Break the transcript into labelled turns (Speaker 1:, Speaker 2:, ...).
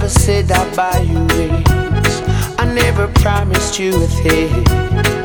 Speaker 1: never said I'd buy you rings. I never promised you a thing.